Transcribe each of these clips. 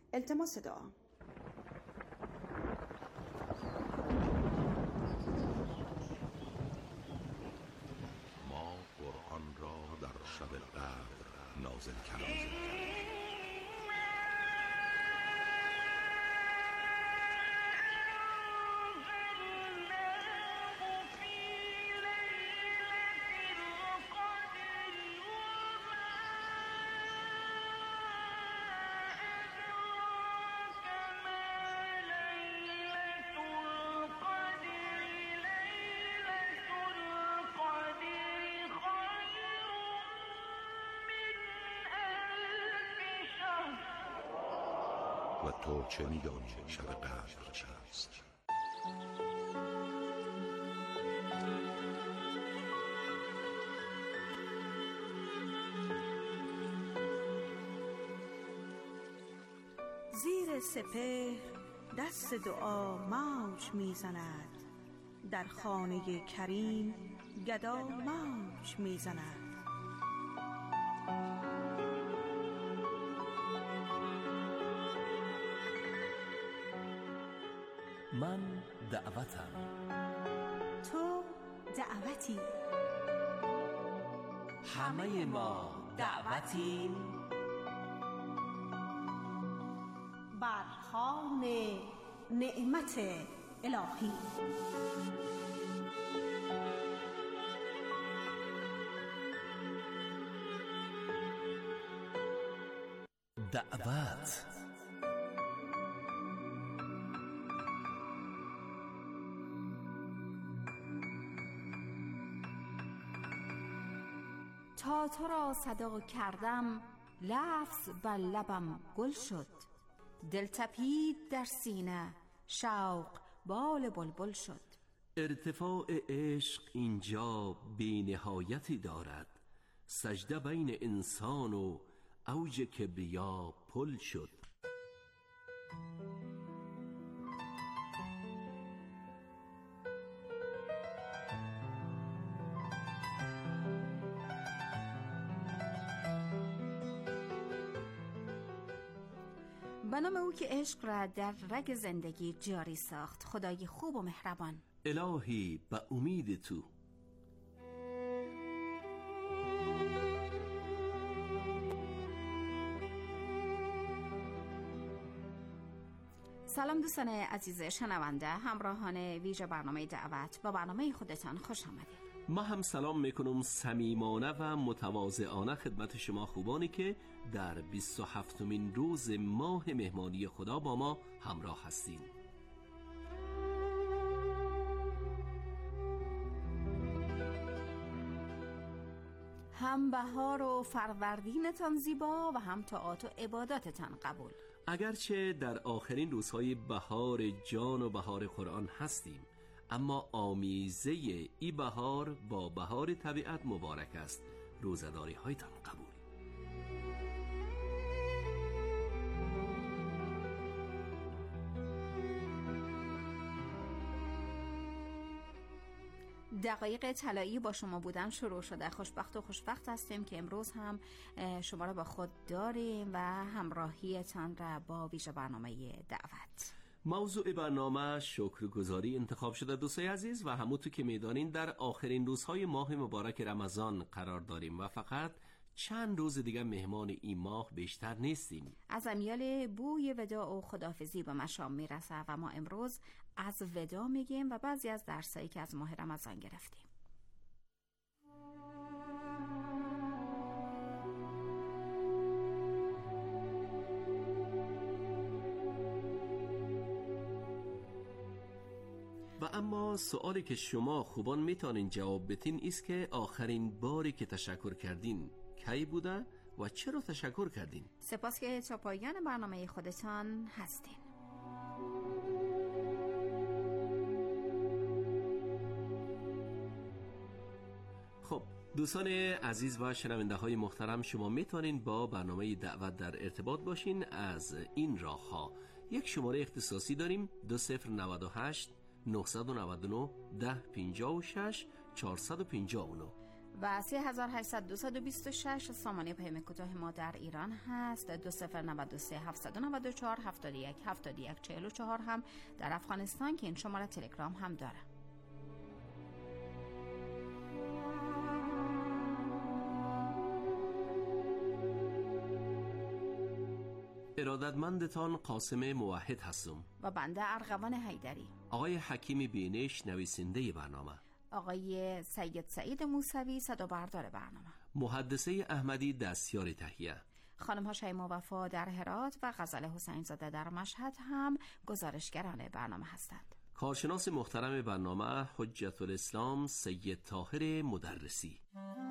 التماس دعا. ما قرآن را در شب قدر نازل کردیم. و تو چه می‌دانی شب قدر چیست؟ زیر سپهر دست دعا موج میزند، در خانه کریم گدا موج میزند. من دعوتم، تو دعوتی، همه ما دعوتیم بر خوان نعمت الهی. دعوت. تا تو را صدا کردم لفظ بر لبم گل شد، دل تپید در سینه شوق بال بلبل شد. ارتفاع عشق اینجا بی نهایتی دارد، سجده بین انسان و اوج کبریا پل شد. به نام او که عشق را در رگ زندگی جاری ساخت، خدای خوب و مهربان. الهی به امید تو. سلام دوستان عزیز شنونده، همراهان ویژه برنامه دعوت، با برنامه خودتان خوش آمدید. ما هم سلام میکنم صمیمانه و متواضعانه خدمت شما خوبانی که در 27مین روز ماه مهمانی خدا با ما همراه هستین. هم بهار و فروردینتان زیبا و هم طاعات و عباداتتان قبول. اگرچه در آخرین روزهای بهار جان و بهار قرآن هستیم، اما آمیزه ای بهار با بهار طبیعت مبارک است. روزداری هایتان قبول. دقایق طلایی با شما بودن شروع شده. خوشبخت و خوشبخت هستیم که امروز هم شما را با خود داریم و همراهیتان را با ویژه برنامه دعوت. موضوع برنامه شکرگزاری انتخاب شده دوستای عزیز و همونطور که میدانین در آخرین روزهای ماه مبارک رمضان قرار داریم و فقط چند روز دیگه مهمان این ماه بیشتر نیستیم. از امیال بوی وداع و خداحافظی به مشام میرسه و ما امروز از وداع میگیم و بعضی از درسایی که از ماه رمضان گرفتیم. و اما سوالی که شما خوبان میتونین جواب بدین است که آخرین باری که تشکر کردین کی بوده و چرا تشکر کردین؟ سپاس که تا پایان برنامه خودتان هستین. خب دوستان عزیز و شنونده های محترم، شما میتونین با برنامه دعوت در ارتباط باشین از این راه ها. یک شماره اختصاصی داریم 2098 999 1056 459 و 3800-226 سامانه پیام کوتاه ما در ایران هست. 2093-794-71-71-44 هم در افغانستان که این شماره تلگرام هم داره. ارادتمندتان قاسم موحد هستم و بنده ارغوان حیدری. آقای حکیم بینش نویسنده برنامه، آقای سید سعید موسوی صدابردار برنامه، محدثه احمدی دستیار تهیه، خانم ها شیما وفا در هرات و غزل حسین زاده در مشهد هم گزارشگران برنامه هستند. کارشناس محترم برنامه حجت الاسلام سید طاهر مدرسی.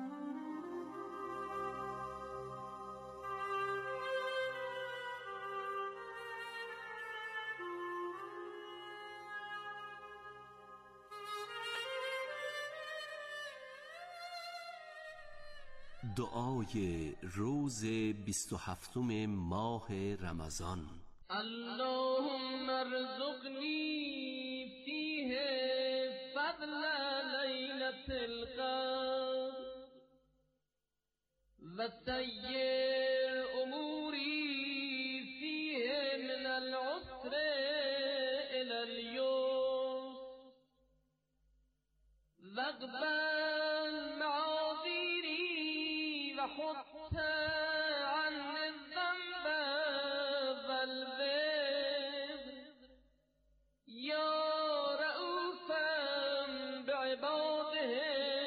دعای روز 27 ماه رمضان. اللهم ارزقنی فیه فضل لیلة القدر و سیر اموری فیه من العسر الى اليسر واقبل معاذیری وحط عن الذنب والبر یا رؤوفا بعباده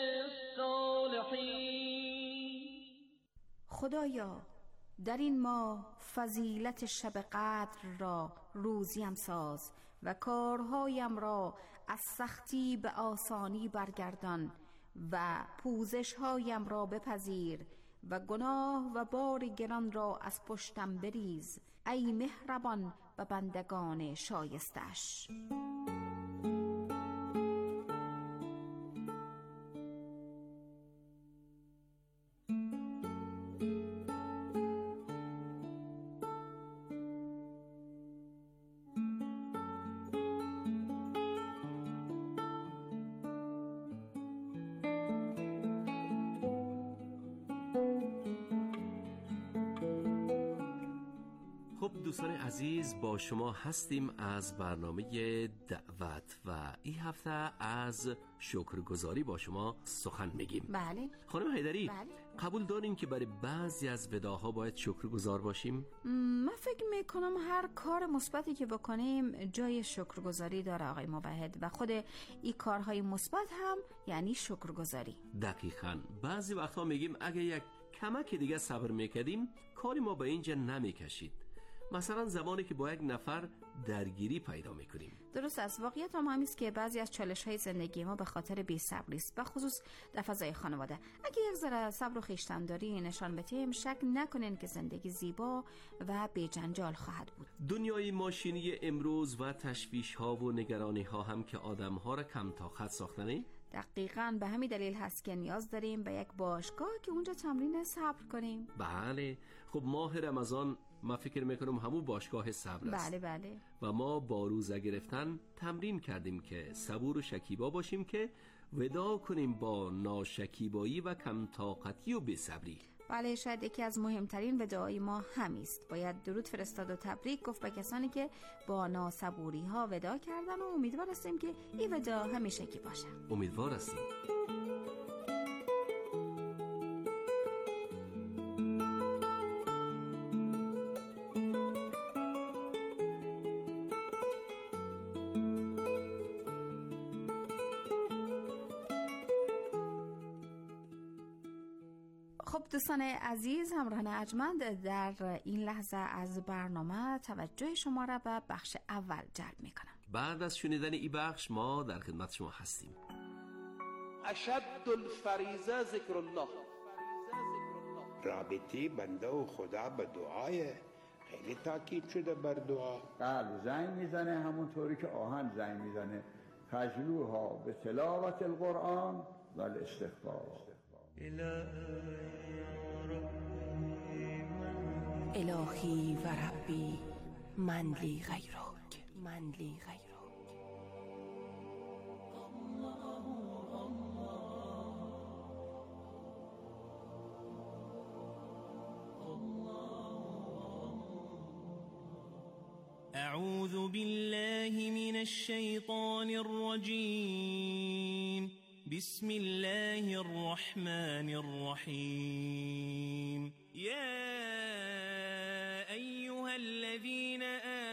الصالحین. خدایا در این ماه فضیلت شب قدر را روزیم ساز و کارهایم را از سختی به آسانی برگردان و پوزشهایم را بپذیر و گناه و بار گران را از پشتم بریز ای مهربان و بندگان شایستش. خب دوستان عزیز، با شما هستیم از برنامه دعوت و این هفته از شکرگزاری با شما سخن میگیم. بله. خانم حیدری، بله. قبول دارین که برای بعضی از وداها باید شکرگزار باشیم؟ من فکر میکنم هر کار مثبتی که بکنیم جای شکرگزاری داره آقای موحد و خود این کارهای مثبت هم یعنی شکرگزاری. دقیقاً. بعضی وقتا میگیم اگه یک کمک دیگه صبر میکردیم کاری ما به اینجا نمیکشید. مثلا زمانی که با یک نفر درگیری پیدا میکنیم. درست است. واقعیت هم همیست که بعضی از چالش‌های زندگی ما به خاطر بی‌صبری است، به خصوص در فضای خانواده. اگه یک ذره صبر و خویشتن‌داری نشان بدیم، شک نکنین که زندگی زیبا و بی جنجال خواهد بود. دنیای ماشینی امروز و تشویش‌ها و نگرانی‌ها هم که آدم‌ها را کم طاقت ساختنه. دقیقاً به همین دلیل هست که نیاز داریم به یک باشگاه که اونجا تمرین صبر کنیم. بله. خب ماه رمضان ما فکر میکنم همون باشگاه صبر است. بله بله. و ما با روزه گرفتن تمرین کردیم که صبور و شکیبا باشیم که ودا کنیم با ناشکیبایی و کم طاقتی و بی‌صبری. بله، شاید یکی از مهمترین وداعای ما همیست. باید درود فرستاد و تبریک گفت به کسانی که با ناصبوری ها ودا کردن و امیدوار هستیم که این ودا همیشگی باشه. امیدوار هستیم. خب دوستان عزیز، همراهان ارجمند، در این لحظه از برنامه توجه شما را به بخش اول جلب میکنم. بعد از شنیدن این بخش ما در خدمت شما هستیم. اشد الفریضه ذکر الله. رابطه بنده و خدا به دعای خیلی تاکید شده بر دعا. قلب زنگ میزنه همونطوری که آهن زنگ میزنه. فجلوها به تلاوت القرآن و الاستغفار. الهی و ربی من لی غیرک، من لی غیرک. اعوذ بالله من الشیطان الرجیم. بسم الله الرحمن الرحیم. یا ایها الذین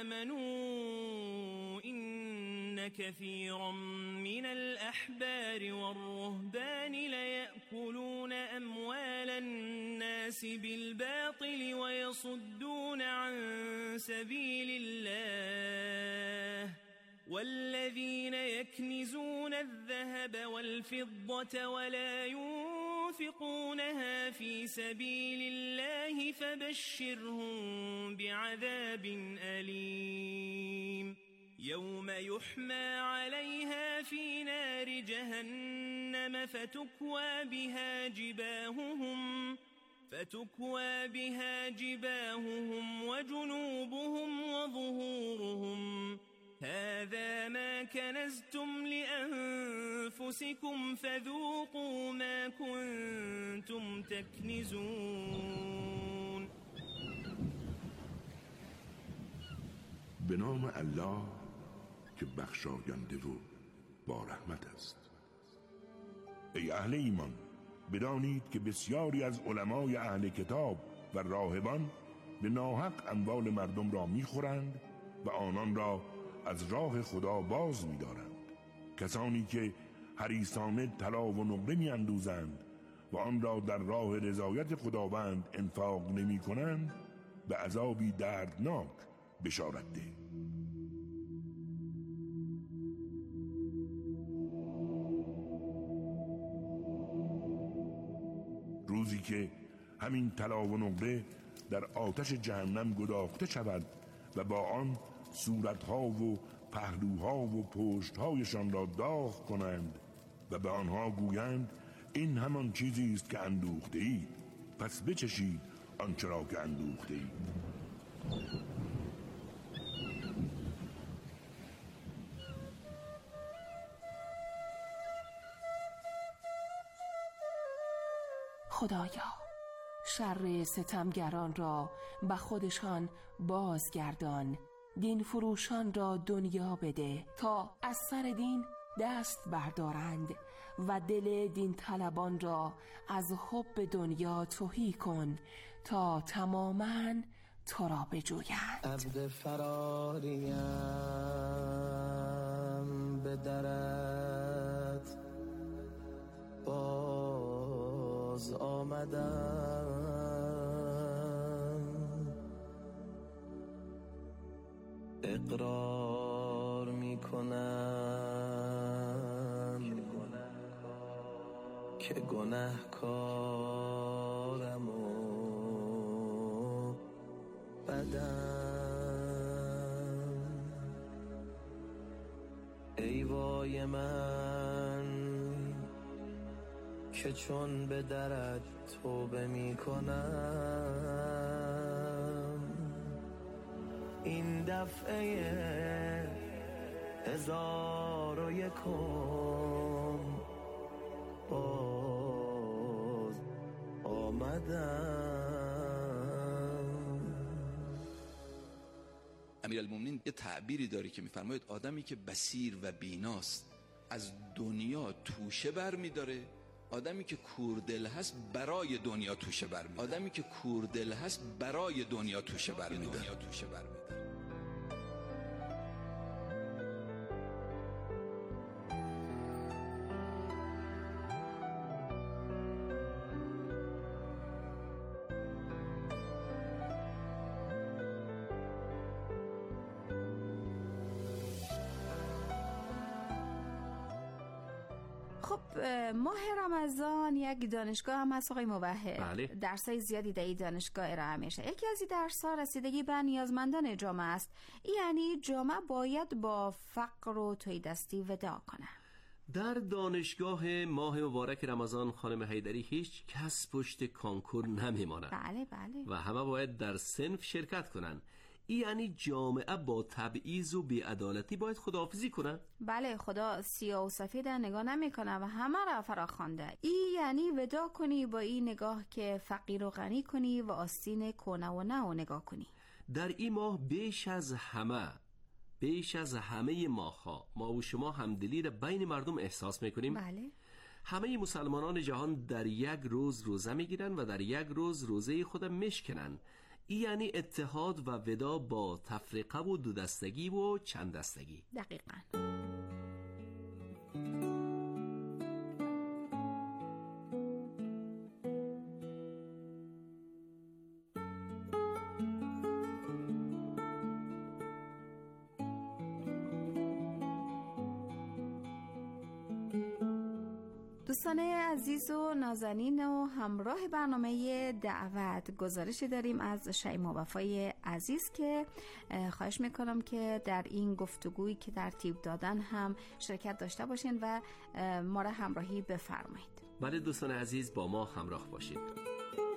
آمنوا ان كثيرا من الأحبار والرهبان ليأكلون أموال الناس بالباطل ويصدون عن سبيل الله والذين يكنزون الذهب والفضة ولا ينفقونها في سبيل الله فبشرهم بعذاب أليم يوم يحمى عليها في نار جهنم فتكوى بها جباههم وجنوبهم وظهورهم هذا ما كنزتم لأنفسكم فذوقوا ما كنتم تكنزون. به نام الله که بخشاینده و با رحمت است. ای اهل ایمان، بدانید که بسیاری از علمای اهل کتاب و راهبان به ناحق اموال مردم را میخورند و آنان را از راه خدا باز می‌دارند. کسانی که حریصانه طلا و نقره می‌اندوزند و آن را در راه رضایت خداوند انفاق نمی‌کنند به عذابی دردناک بشارت ده. روزی که همین طلا و نقره در آتش جهنم گداخته شود و با آن صورتها و پهلوها و پشتهایشان را داغ کنند و به آنها گویند این همان چیزی است که اندوخته اید، پس بچشید آنچه را که اندوخته اید. خدایا شر ستمگران را به خودشان بازگردان، دین فروشان را دنیا بده تا از سر دین دست بردارند و دل دین طلبان را از حب دنیا تهی کن تا تماماً تو را بجویند. عبد فراریم به درت باز آمدم، اقرار میکنم که گنهکارم و بدم. ای وای من که چون به درت توبه میکنم، این دفعه 1001 باز آمدم. امیرالمومنین یه تعبیری داره که میفرماید آدمی که بصیر و بیناست از دنیا توشه بر میداره، آدمی که کوردل هست برای دنیا توشه بر میداره، آدمی که کوردل هست برای دنیا توشه بر میداره. خب ماه رمضان یک دانشگاه هم هست آقای موحد. بله. درسای زیادی در این دانشگاه ارائه میشه. یکی از این درس‌ها رسیدگی به نیازمندان جامعه است. یعنی جامعه باید با فقر و تهیدستی وداع کنه. در دانشگاه ماه مبارک رمضان خانم حیدری هیچ کس پشت کانکور نمیماند. بله بله. و همه باید در صنف شرکت کنن. یعنی جامعه با تبعیض و بی‌عدالتی باید خداحافظی کنه؟ بله، خدا سیاه و سفید نگاه نمیکنه و همه را فراخوانده. این یعنی وداع کنی با این نگاه که فقیر و غنی کنی و آستین کونه و نه و نگاه کنی. در این ماه بیش از همه ماه‌ها ما و شما همدلی را بین مردم احساس می‌کنیم. بله. همه مسلمانان جهان در یک روز روزه میگیرن و در یک روز روزه خود میشکنن. این یعنی اتحاد و ودا با تفرقه و دو دستگی و چند دستگی. دقیقاً. دوستان عزیز و نازنین و همراه برنامه دعوت گزارشی داریم از شیما وفای عزیز که خواهش میکنم که در این گفتگویی که ترتیب دادن هم شرکت داشته باشین و ما را همراهی بفرمایید. بله دوستان عزیز، با ما همراه باشید.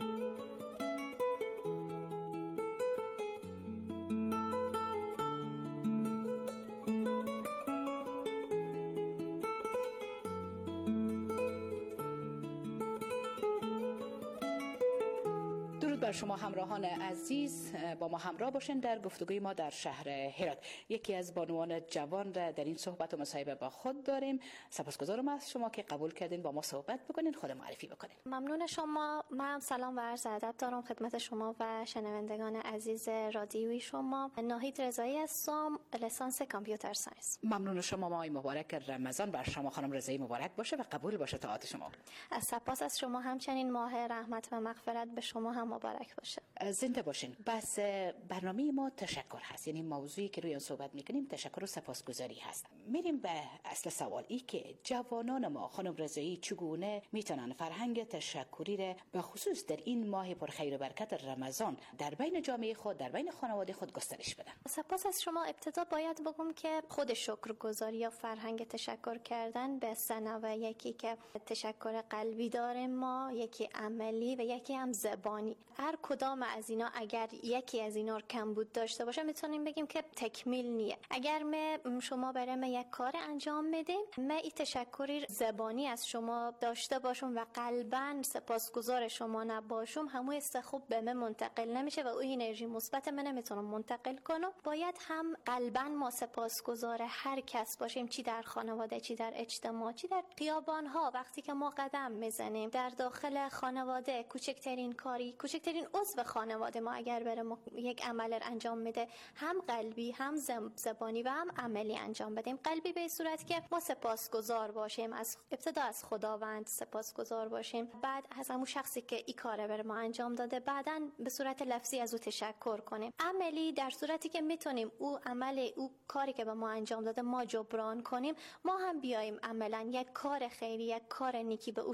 بر شما همراهان عزیز، با ما همراه باشین در گفتگوی ما در شهر هرات. یکی از بانوان جوان را در این صحبت و مصاحبه با خود داریم. سپاسگزارم از شما که قبول کردین با ما صحبت بکنین، خود معرفی بکنین. ممنون شما. من سلام و عرض ادب دارم خدمت شما و شنوندگان عزیز رادیویی شما. ناهید رضایی هستم، لیسانس کامپیوتر ساینس. ممنون شما. ماه مبارک رمضان بر شما خانم رضایی مبارک باشه و قبول باشه طاعت شما. سپاس از شما. همچنین ماه رحمت و مغفرت به شما هم مبارک باشه. زنده باشین. بس برنامه ما تشکر هست، یعنی موضوعی که روی آن صحبت میکنیم تشکر و سپاسگزاری هست. میریم به اصل سوال، ای که جوانان ما خانم رضایی چگونه میتونن فرهنگ تشکری را به خصوص در این ماه پرخیر و برکت رمضان در بین جامعه خود، در بین خانواده خود گسترش بدن؟ سپاس از شما. ابتدا باید بگم که خود شکرگزاری یا فرهنگ تشکر کردن به سنوه، یکی که تشکر قلبی داریم ما، یکی عملی و یکی هم زبانی. هر کدام از اینا اگر یکی از اینا کم بود داشته باشه میتونیم بگیم که تکمیل نیه. اگر شما برای یک کار انجام میدیم، من این تشکری زبانی از شما داشته باشم و قلباً سپاسگزار شما نباشم، همون حس خوب به من منتقل نمیشه و اون انرژی مثبت من نمیتونم منتقل کنم. باید هم قلباً ما سپاسگزار هر کس باشیم، چی در خانواده، چی در اجتماع، چی در خیابان ها. وقتی که ما قدم میزنیم در داخل خانواده، کوچکترین کاری، کوچکترین عضو خانواده ما اگر بره یک عمل انجام میده، هم قلبی هم زبانی و هم عملی انجام بدیم. قلبی به صورت که ما سپاسگزار باشیم، از ابتدا از خداوند سپاسگزار باشیم، بعد از همون شخصی که این کار بر ما انجام داده، بعداً به صورت لفظی از او تشکر کنیم. عملی در صورتی که میتونیم او عمل او کاری که به ما انجام داده ما جبران کنیم، ما هم بیایم عملاً یک کار خیری، یک کار نیکی به او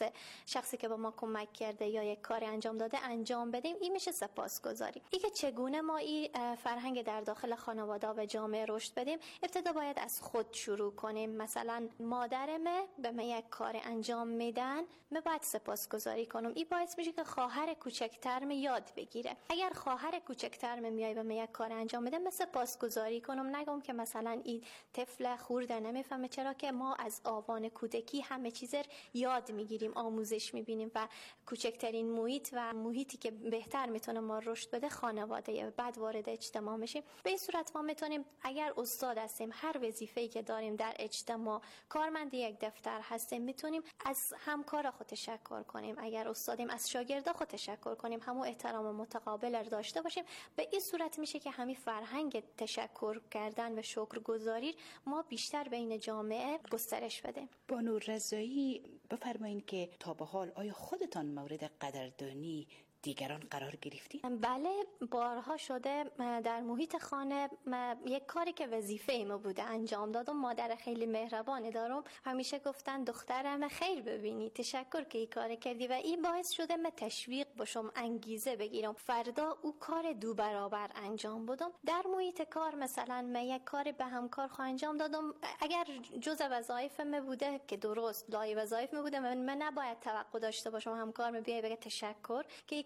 شخصی که به ما کمک کرده یا یک کار انجام داده انجام بدیم. این میشه سپاسگزاری. این که چگونه ما این فرهنگ در داخل خانواده و جامعه رشد بدیم، ابتدا باید از خود شروع کنیم. مثلا مادرم به من یک کار انجام میدن، من باید سپاسگزاری کنم. این باعث میشه که خواهر کوچکترم یاد بگیره. اگر خواهر کوچکترم میای به من یک کار انجام میده، من سپاسگزاری کنم، نگم که مثلا این طفل خورده نمیفهمه، چرا که ما از آوان کودکی همه چیز یاد میگیریم، آموزش میبینیم و کوچکترین محیط و محیطی که بهتر میتونه ما رشد بده خانواده، بعد وارد اجتماع میشیم. به این صورت ما میتونیم اگر استاد هستیم، هر وظیفه‌ای که داریم در اجتماع، کارمند یک دفتر هستیم، میتونیم از همکارا خود تشکر کنیم. اگر استادیم از شاگردا خود تشکر کنیم، همون احترام متقابل رو داشته باشیم. به این صورت میشه که همین فرهنگ تشکر کردن و شکرگزاری ما بیشتر بین جامعه گسترش بده. بانو رضایی بفرمایید که تا به حال آیا خودتان مورد قدردانی دیگران قرار گرفتی؟ بله، بارها شده در محیط خانه یک کاری که وظیفه ما بوده انجام دادم. مادر خیلی مهربانی دارم، همیشه گفتن دخترم خیر ببینی، تشکر که این کار کردی و این باعث شده من تشویق باشم، انگیزه بگیرم فردا او کار دو برابر انجام بدم. در محیط کار مثلا من یک کار به همکار انجام دادم، اگر جزء وظایف من بوده که درست لای وظایف من بوده، من نباید توقع داشته باشم همکار من بیای بگه تشکر که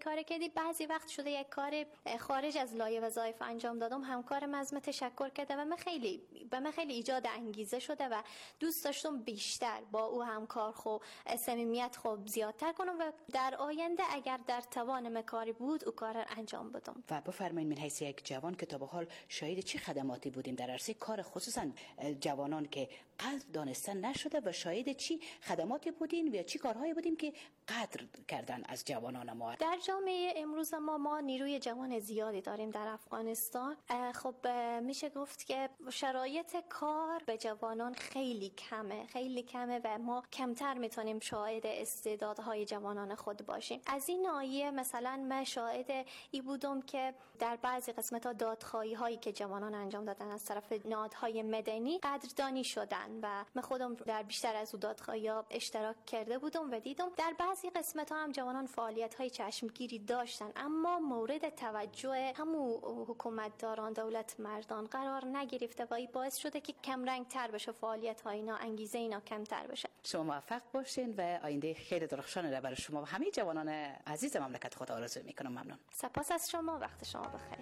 کار کردی. بعضی وقت شده یک کار خارج از لایه وظایف انجام دادم، همکارم از من تشکر کرده و به من خیلی ایجاد انگیزه شده و دوست داشتم بیشتر با او همکار صمیمیت زیادتر کنم و در آینده اگر در توان من کاری بود او کار انجام بدم. و بفرمایید من حیث یک جوان که تا به حال شاهد چه خدماتی بودیم در عرصه کار، خصوصا جوانان که قدر دانستن نشده و شاهد چی خدماتی بودین و چی کارهایی بودیم که قدر کردن از جوانان ما؟ در جامعه امروز ما نیروی جوان زیادی داریم در افغانستان. خب میشه گفت که شرایط کار به جوانان خیلی کمه و ما کمتر میتونیم شاهد استعدادهای جوانان خود باشیم. از این ناحیه مثلا من شاهد ای بودم که در بعضی قسمت‌ها دادخواهی هایی که جوانان انجام دادن از طرف نهادهای مدنی قدردانی شدن و من خودم در بیشتر از اون دادخواهی‌ها اشتراک کرده بودم و دیدم در بعضی قسمت‌ها هم جوانان فعالیت‌های چشمگیری داشتن، اما مورد توجه همون حکومتداران، دولت مردان قرار نگرفته و این باعث شده که کم رنگ تر بشه فعالیت‌های اینا، انگیزه اینا کمتر بشه. شما موفق باشین و آینده خیلی درخشانی را برای شما و همه جوانان عزیز مملکت خود آرزو می‌کنم. ممنون. سپاس از شما، وقت شما بخیر.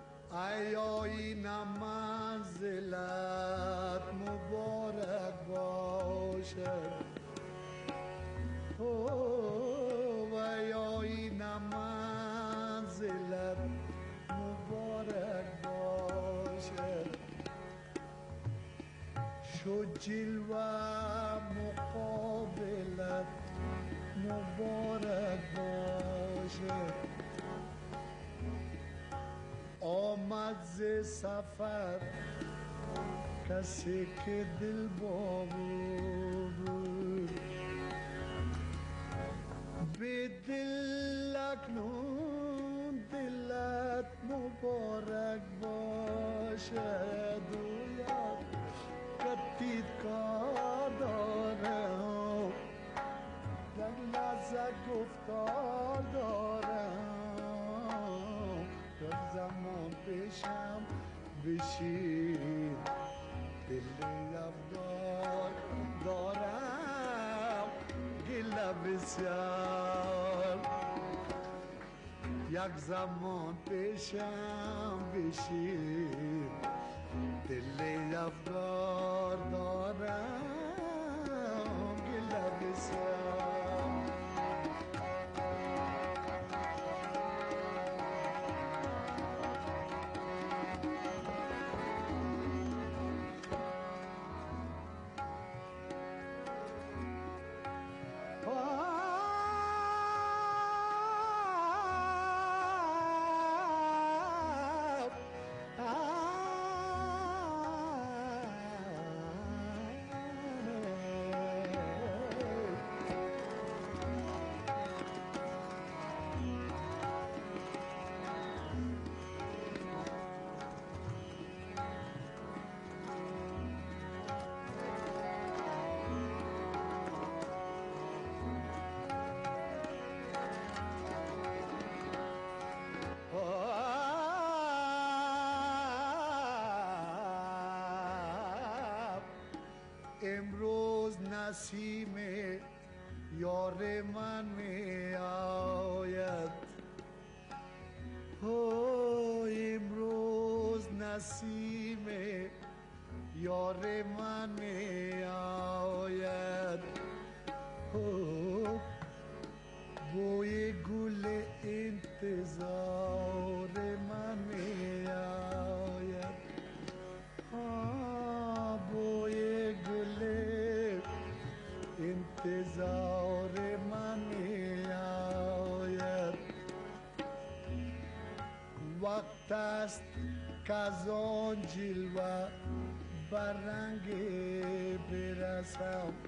ایای منزلت مبارک باشد، ایای منزلت مبارک باشد، شو جلوه مقابلت مبارک باشد، آمد ز سفر کسی که دل بود، به دل اکنون دلت مبارک باشد، و یک کتید کار دارم، یک لحظه گفتار دارم، یک زمان پیشم بشین دل افگار دارم، گله بسیار، یک زمان پیشم بشین دل افگار دارم، گله بسیار. امروز نسیم یار من می آید، امروز نسیم یار من می آید، بوی گل انتظار من می آید، بوی گل انتظار من می آید، وقت است که از آن جلوه بر رنگ برسم،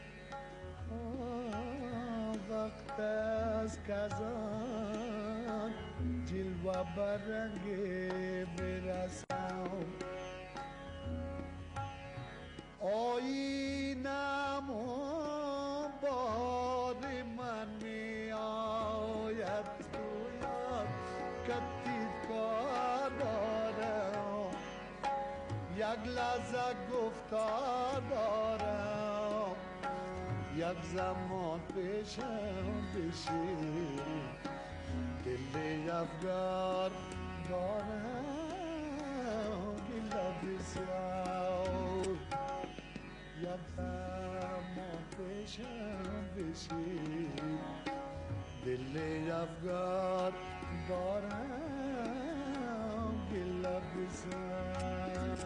وقت است که از آن جلوه بر رنگ برسم، آینم بار من می آید، گوید کتید کار دارم، یک لحظه گفتار دارم، یک زمان پیشم بشین دل افگار دارم گلا بسیار یادم پیشم بشی دل افگار دارم گلا بسیار.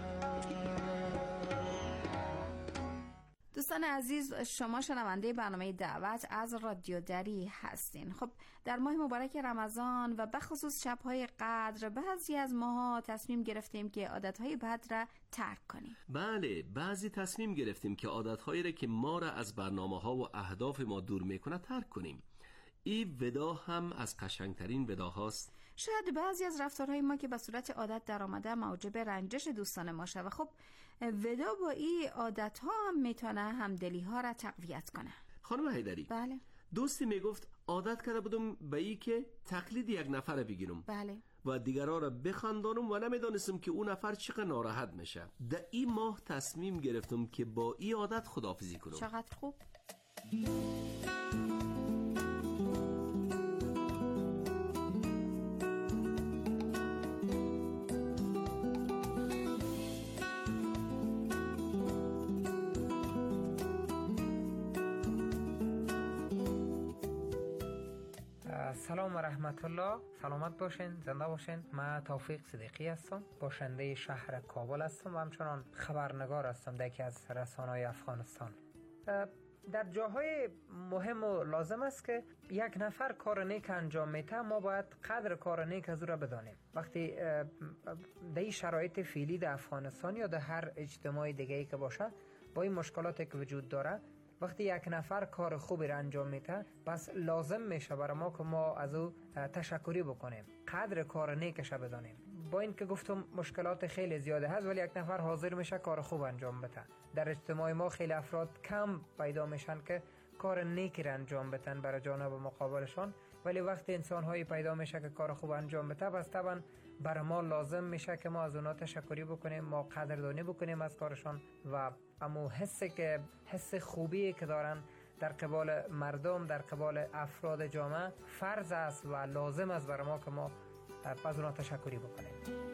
دوستان عزیز، شما شنونده برنامه دعوت از رادیو دری هستین. خب در ماه مبارک رمضان و به خصوص شب‌های قدر بعضی از ماها تصمیم گرفتیم که عادت‌های بد را ترک کنیم. بله، بعضی تصمیم گرفتیم که عادت‌هایی را که ما را از برنامه‌ها و اهداف ما دور می‌کنه ترک کنیم. این ودا هم از قشنگترین وداهاست. شاید بعضی از رفتارهای ما که به صورت عادت در آمده موجب رنجش دوستان ما شود. خب ودا با این عادت‌ها هم میتونه همدلی ها را تقویت کنه. خانم حیدری، بله، دوستی میگفت عادت کرده بودم به این که تقلید یک نفر بگیرم، بله، و دیگرها را بخندانم و نمیدانستم که اون نفر چقدر ناراحت میشه. در این ماه تصمیم گرفتم که با این عادت خداحافظی کنم. چقدر خوب. سلام و رحمت الله، سلامت باشین، زنده باشین. من توفیق صدیقی هستم، باشنده شهر کابل هستم و همچنان خبرنگار هستم در یکی از رسانه‌های افغانستان. در جاهای مهم و لازم است که یک نفر کار نیک انجام میده، ما باید قدر کار نیک از او را بدانیم. وقتی در این شرایط فعلی در افغانستان یا در هر اجتماع دیگه‌ای که باشه، با این مشکلاتی که وجود داره، وقتی یک نفر کار خوبی را انجام میده، پس لازم میشه برای ما که ما از او تشکری بکنیم، قدر کار نیکش بدانیم. با این که گفتم مشکلات خیلی زیاده هست، ولی یک نفر حاضر میشه کار خوب انجام بده. در اجتماع ما خیلی افراد کم پیدا میشن که کار نیکی را انجام بدن برای جانب مقابلشان، ولی وقتی انسان هایی پیدا میشه که کار خوب انجام بده، پس طبعا برای ما لازم میشه که ما از اونا تشکری بکنیم، ما قدردانی بکنیم از کارشان و اما حس خوبی که دارن در قبال مردم، در قبال افراد جامعه، فرض است و لازم است برای ما که ما از اونا تشکری بکنیم.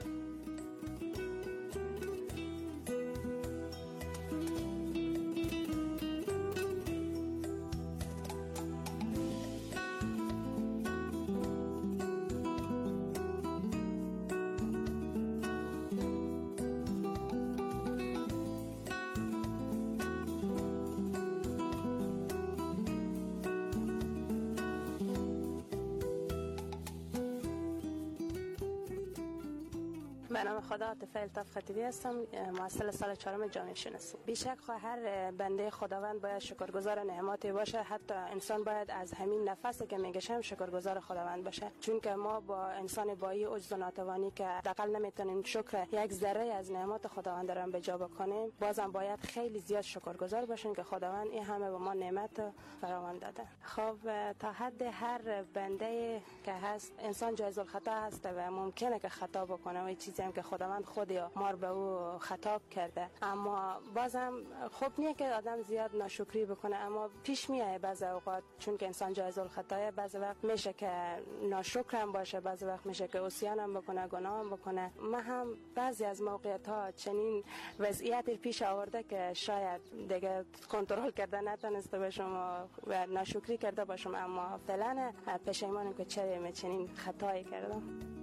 به نام خدا عاطفه الطاف خطیبی هستم، محصل سال 4 جامعه شناسی. بیشک هر بنده خداوند باید شکرگزار نعماتی باشه، حتی انسان باید از همین نفسی که میکشم شکرگزار خداوند باشه، چون که ما با انسان با این عجز و ناتوانی که حداقل نمیتونیم شکر یک ذره از نعمات خداوند را به جا بکنیم، بازم باید خیلی زیاد شکرگزار باشیم که خداوند این همه به ما نعمت فراوان داده. خب تا حد هر بنده که هست، انسان جایز الخطا هست و ممکنه که خطا بکنه و چیزی هم که خداوند خود یا ما به او خطاب کرده، اما بازم خوب نیه که آدم زیاد ناشکری بکنه، اما پیش میاد بعضی اوقات، چون که انسان جایز الخطا، بعضی وقت میشه که ناشکرم باشه، بعضی وقت میشه که عصیانم بکنه، گناهم بکنه. من هم بعضی از موقعیت ها چنین وضعیتی پیش آورده که شاید دیگه کنترل کرده نتونسته باشم و ناشکری کرده باشم، اما فعلا پشیمانم که چرا چنین خطایی کردم.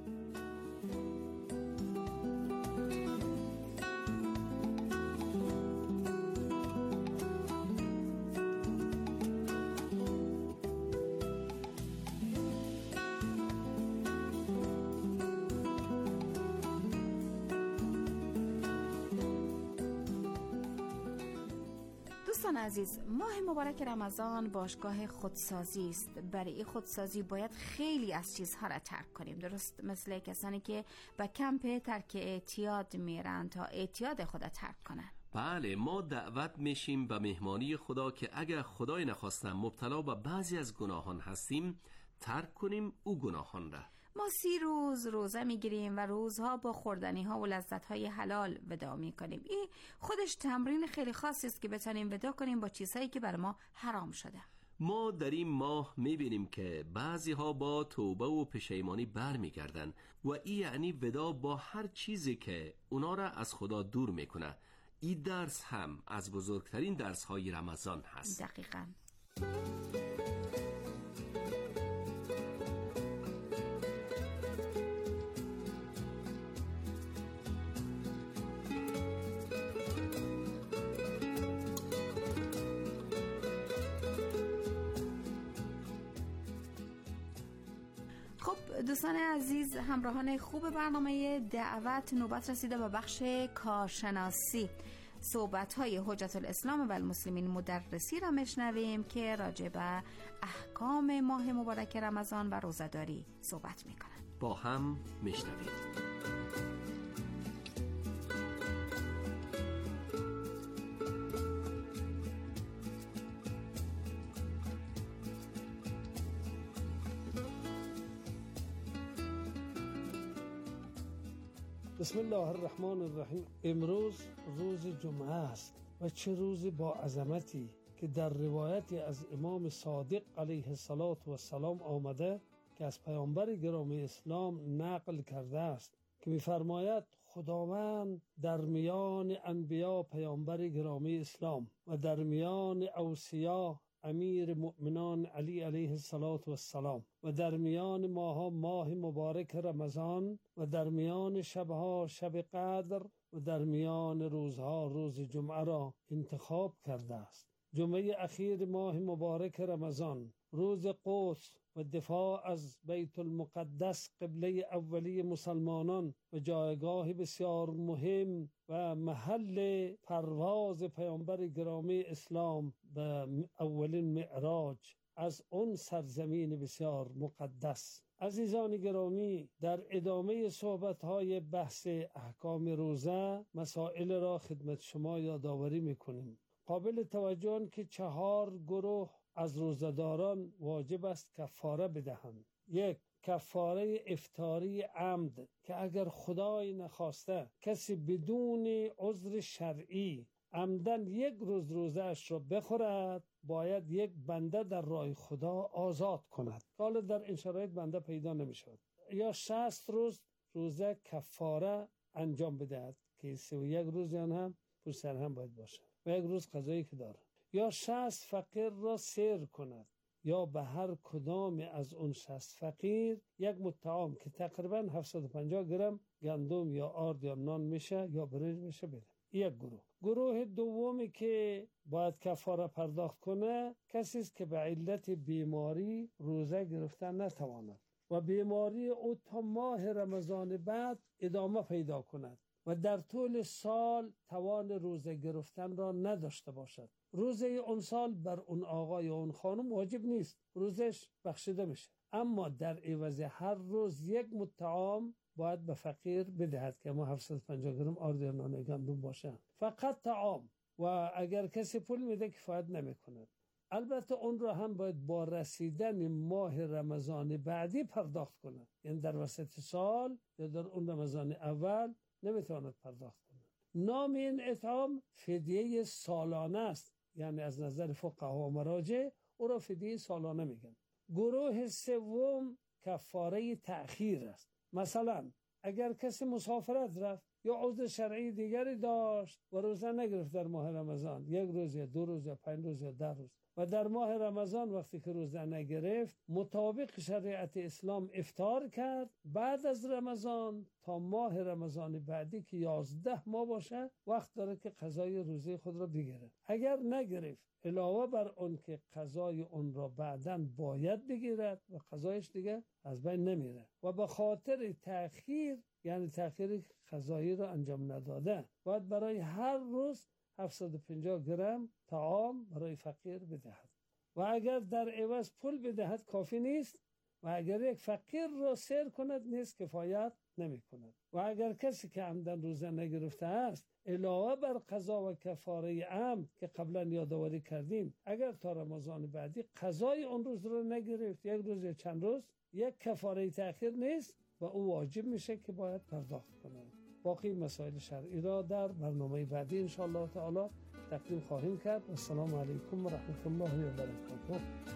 دوستان عزیز، ماه مبارک رمضان باشگاه خودسازی است. برای این خودسازی باید خیلی از چیزها را ترک کنیم، درست مثل کسانی که به کمپ ترک اعتیاد میرن تا اعتیاد خود ترک کنن. بله، ما دعوت میشیم به مهمانی خدا که اگر خدای نخواستن مبتلا به بعضی از گناهان هستیم، ترک کنیم او گناهان را. ما 30 روز روزه میگیریم و روزها با خوردنی ها و لذت های حلال ودا میکنیم. این خودش تمرین خیلی خاصی است که بتونیم ودا کنیم با چیزهایی که بر ما حرام شده. ما در این ماه میبینیم که بعضی ها با توبه و پشیمانی برمیگردن و این یعنی ودا با هر چیزی که اونا را از خدا دور میکنه. این درس هم از بزرگترین درس های رمضان هست. دقیقاً. دوستان عزیز، همراهان خوب برنامه دعوت، نوبت رسیده به بخش کارشناسی. صحبت‌های حجت الاسلام و المسلمین مدرسی را میشنویم که راجع به احکام ماه مبارک رمضان و روزه‌داری صحبت میکنند. با هم میشنویم. بسم الله الرحمن الرحیم. امروز روز جمعه است و چه روز با عظمتی که در روایتی از امام صادق علیه السلام آمده که از پیامبر گرامی اسلام نقل کرده است که می‌فرماید خداوند در میان انبیا پیامبر گرامی اسلام و در میان اوصیا امیر مؤمنان علی علیه السلام و در میان ماها ماه مبارک رمضان و در میان شبها شب قدر و در میان روزها روز جمعه را انتخاب کرده است. جمعه اخیر ماه مبارک رمضان، روز قدس و دفاع از بیت المقدس قبله اولی مسلمانان و جایگاه بسیار مهم و محل پرواز پیامبر گرامی اسلام به اولین معراج از اون سرزمین بسیار مقدس. عزیزان گرامی، در ادامه صحبت‌های بحث احکام روزه مسائل را خدمت شما یادآوری می‌کنیم. قابل توجه که 4 گروه از روزه‌داران واجب است کفاره بدهند. 1. کفاره افطاری عمد که اگر خدای نخواسته کسی بدون عذر شرعی عمدن 1 روز روزه‌اش را بخورد، باید 1 بنده در راه خدا آزاد کند. حالا در این شرایط بنده پیدا نمی‌شود. یا 60 روز روزه کفاره انجام بدهد که 31 روز هم پشت سر هم باید باشه و 1 روز قضایی که داره. یا 60 فقیر را سیر کند، یا به هر کدام از اون 60 فقیر 1 مطعم که تقریبا 750 گرم گندم یا آرد یا نان میشه یا برنج میشه بده. 1 گروه. گروه دومی که باید کفاره پرداخت کنه کسی است که به علت بیماری روزه گرفتن نتواند و بیماری او تا ماه رمضان بعد ادامه پیدا کند و در طول سال توان روزه گرفتن را نداشته باشد. روزه اون سال بر اون آقا یا اون خانم واجب نیست، روزش بخشیده میشه، اما در عوض هر روز 1 مطعم باید به فقیر بدهد که ما 750 گرم آرد یا نان گندم باشه، فقط طعام. و اگر کسی پول میده کفایت نمیکنه. البته اون رو هم باید با رسیدن ماه رمضان بعدی پرداخت کنه، یعنی در وسط سال یا در اون رمضان اول نمیتواند پرداخت کنه. نام این اطعام فدیه سالانه است، یعنی از نظر فقها و مراجع او را فدیه سالانه میگن. گروه سوم کفاره تأخیر است. مثلا اگر کسی مسافرت رفت یا عذر شرعی دیگری داشت و روزه نگرفت در ماه رمضان، 1 روز یا 2 روز یا 5 روز یا 10 روز، و در ماه رمضان وقتی که روزه نگرفت مطابق شریعت اسلام افطار کرد، بعد از رمضان تا ماه رمضان بعدی که 11 ماه باشه وقت داره که قضای روزه خود را بگیره. اگر نگرفت علاوه بر اون که قضای اون را بعداً باید بگیرد و قضایش دیگه از بین نمیره و به خاطر تأخیر، یعنی تأخیر قضایی را انجام نداده، باید برای هر روز 750 گرم طعام برای فقیر بدهد و اگر در عوض پول بدهد کافی نیست و اگر 1 فقیر را سیر کند نیز کفایت نمی کند. و اگر کسی که عمدن روزه نگرفته است علاوه بر قضا و کفاره عمد که قبلا یادآوری کردیم، اگر تا رمضان بعدی قضای اون روز را نگرفت 1 روز یا چند روز، 1 کفاره تأخیر نیست و او واجب میشه که باید پرداخت کنه. باقی مسائل شرعی را در برنامه بعدی انشاءالله تعالی تقدیم خواهیم کرد. السلام علیکم و رحمت الله و برکاته.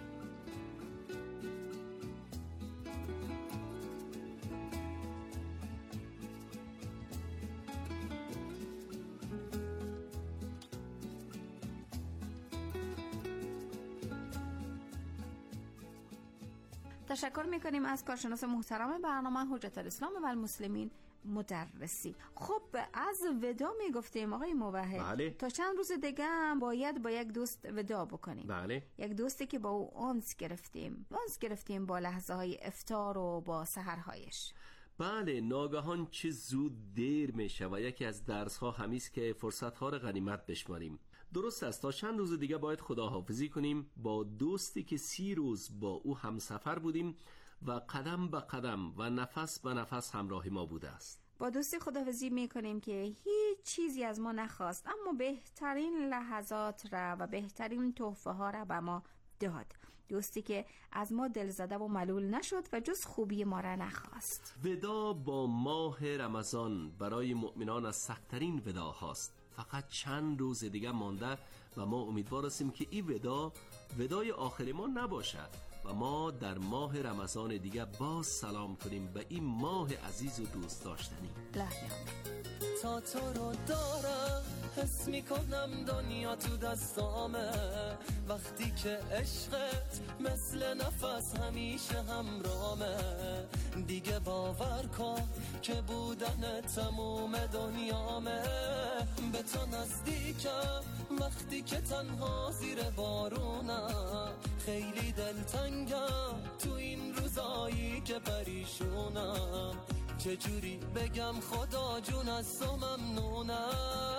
تشکر میکنیم از کارشناس محترم برنامه حجت الاسلام و المسلمین مدرسی. خب از ودا میگفتیم آقای موحد. بله. تا چند روز دیگه هم باید با یک دوست ودا بکنیم. بله. یک دوستی که با او انس گرفتیم با لحظه های افطار و با سحرهایش. بله، ناگهان چه زود دیر میشه و یکی از درس ها همیست که فرصت ها رو غنیمت بشماریم. درست است، تا چند روز دیگه باید خداحافظی کنیم با دوستی که 30 روز با او همسفر بودیم و قدم به قدم و نفس به نفس همراه ما بوده است. با دوستی خداحافظی میکنیم که هیچ چیزی از ما نخواست، اما بهترین لحظات را و بهترین تحفه ها را به ما داد. دوستی که از ما دلزده و ملول نشد و جز خوبی ما را نخواست. ودا با ماه رمضان برای مؤمنان از سخت‌ترین ودا هاست. فقط چند روز دیگه مانده و ما امیدوار هستیم که این ودای آخر ما نباشد و ما در ماه رمضان دیگه باز سلام کنیم به این ماه عزیز و دوست داشتنی. تا تو رو دارم حس میکنم دنیا تو دستامه، وقتی که عشقت مثل نفس همیشه همرامه، دیگه باور کن که بودن تموم دنیامه، به تو نزدیکم وقتی که تنها زیر بارونم، خیلی دلتنگم تو این روزایی که پریشونم، چجوری بگم خدا جون از تو ممنونم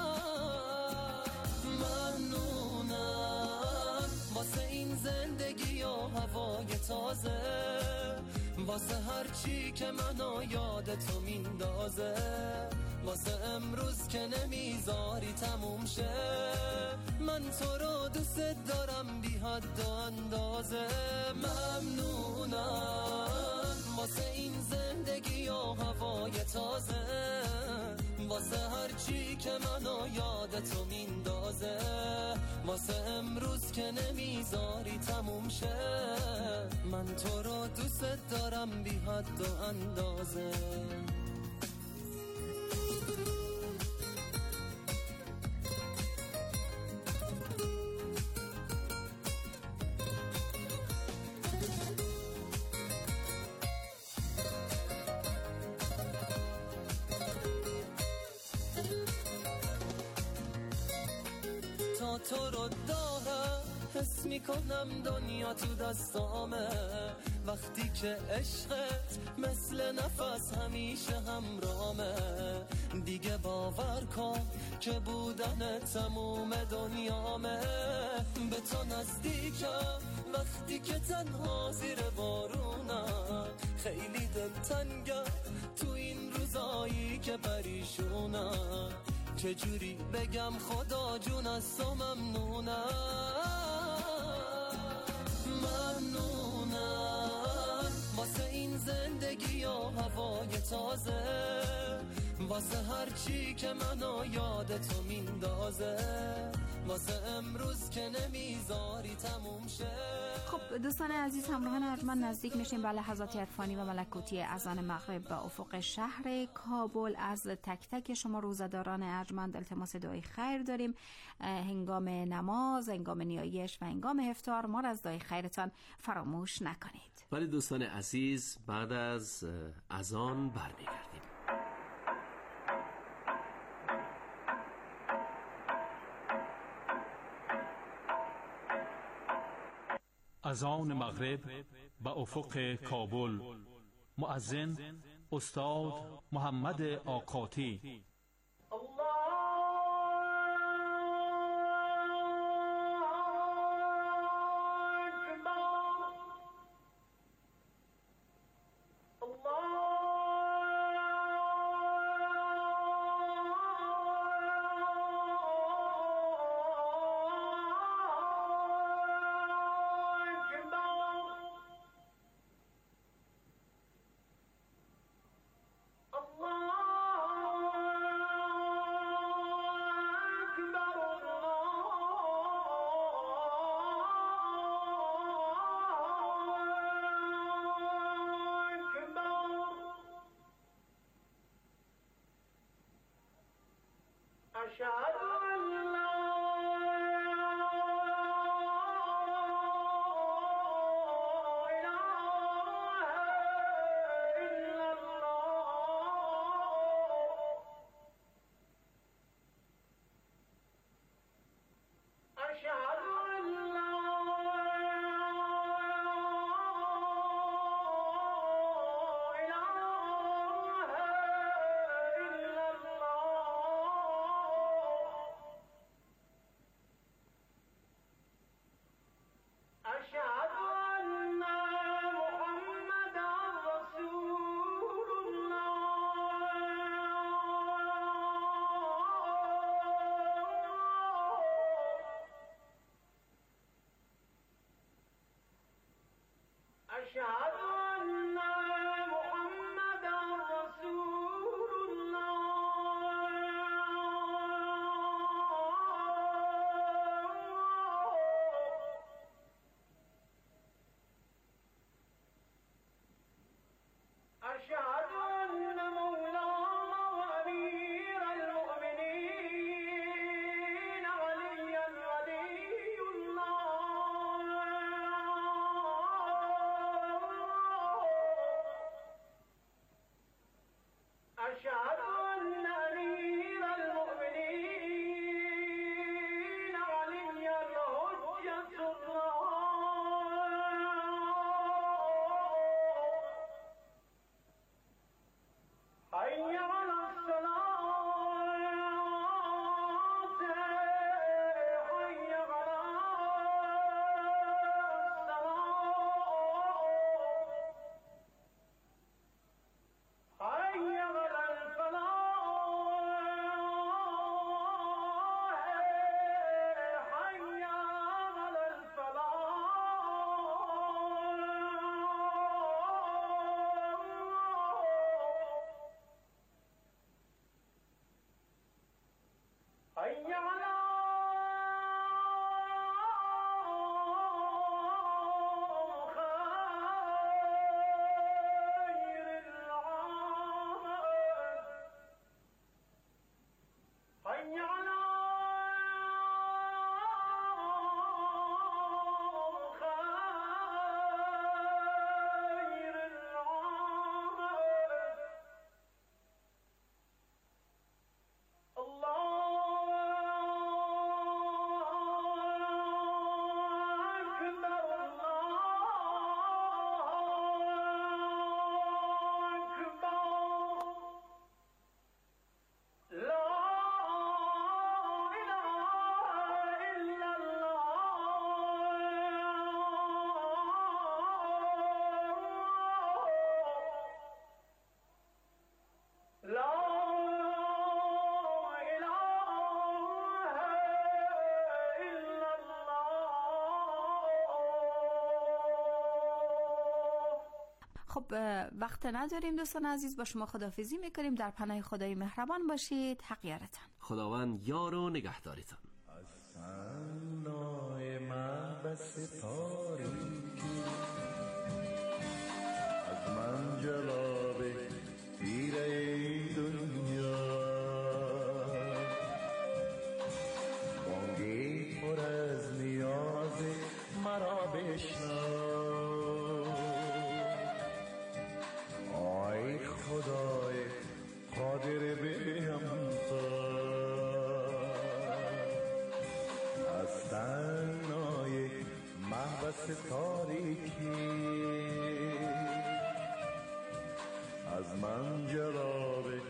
واسه این زندگی و هوای تازه، واسه هر چی که منو یاد تو میندازه، واسه امروز که نمیذاری تموم شه، من تو رو دوست دارم بی حد و اندازه، ممنونم واسه این زندگی و هوای تازه، واسه هر چی که منو یاد تو میندازه، واسه امروز که نمیذاری تموم شه، من تو رو دوست دارم بی حد و اندازه. تا تو رو دارم حس میکنم دنیا تو دستامه، وقتی که عشقت مثل نفس همیشه همرامه، دیگه باور کن که بودن تموم دنیامه، به تو نزدیکم وقتی که تنها زیر بارونم، خیلی دلتنگم تو این روزایی که پریشونم، چجوری بگم خدا جون از تو ممنونم واسه این زندگی و هوای تازه، واسه هر چی که منو یاد تو میندازه، واسه امروز که نمیذاری تموم شه. خب دوستان عزیز، همراهان ارجمند نزدیک میشیم به لحظات عرفانی و ملکوتی اذان مغرب به افق شهر کابل. از تک تک شما روزداران ارجمند التماس دعای خیر داریم. هنگام نماز، هنگام نیایش و هنگام افطار ما را از دعای خیرتان فراموش نکنید. ولی دوستان عزیز، بعد از اذان برمیگردیم. اذان مغرب به افق کابل. مؤذن استاد محمد آقاتی. Allah خب وقت نداریم دوستان عزیز، با شما خداحافظی میکنیم. در پناه خدای مهربان باشید. حق یارتان. خداوند یار و نگهدارتان. از صنای محبس تاریکی، از منجلاب تیره دنیا، بانگی پر از نیاز مرا بشنو. آی خدای قادر به همتا، از تنهای محبس تاریکی، از منجلاب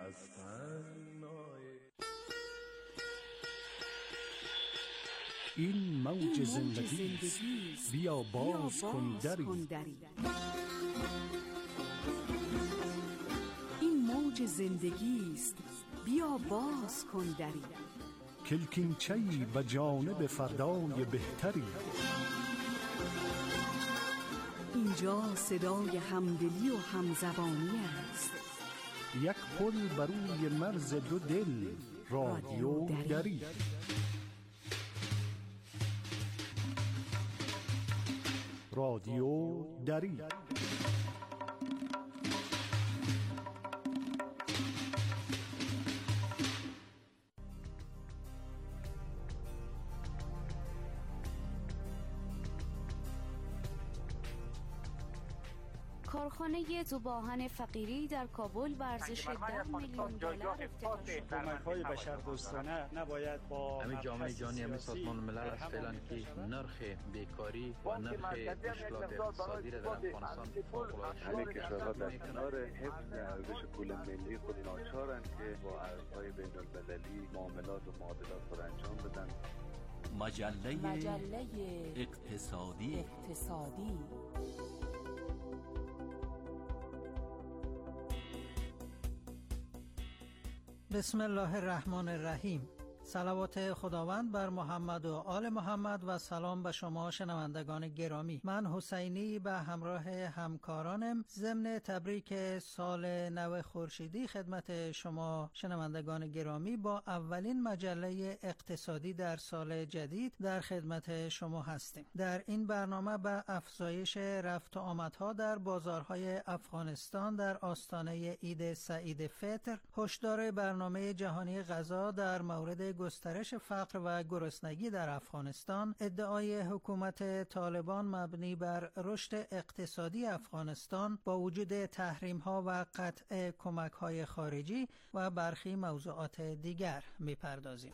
از تنهایی. این موج زندگی بیا باز کن دری. این موج زندگی است، بیا باز کن دری. کلکینچه‌ای به جانب فردای بهتری. اینجا صدای همدلی و همزبانی است. یک پل بر روی مرز دو دل، رادیو دری. رادیو دری. کارخانه ذوباهن فقیری در کابل به ارزش 10 میلیون دلار افتتاح شد. کمک‌های بشردوستانه نباید با همین جامعه جهانی همین سازمان ملل است فعلا که نرخ بیکاری و نرخ مشکلات اقتصادی را در افغانستان فوق‌العاده همه کشورها در کنار حفظ ارزش پول ملی خود ناچارند که با ارزهای بین‌المللی معاملات و معادلات خود انجام بدن. مجله اقتصادی. بسم الله الرحمن الرحیم. صلوات خداوند بر محمد و آل محمد و سلام به شما شنوندگان گرامی. من حسینی به همراه همکارانم ضمن تبریک سال نو خورشیدی خدمت شما شنوندگان گرامی با اولین مجله اقتصادی در سال جدید در خدمت شما هستیم. در این برنامه به افزایش رفت و آمدها در بازارهای افغانستان در آستانه عید سعید فطر، هشدار برنامه جهانی غذا در مورد گسترش فقر و گرسنگی در افغانستان، ادعای حکومت طالبان مبنی بر رشد اقتصادی افغانستان با وجود تحریم‌ها و قطع کمک‌های خارجی و برخی موضوعات دیگر می‌پردازیم.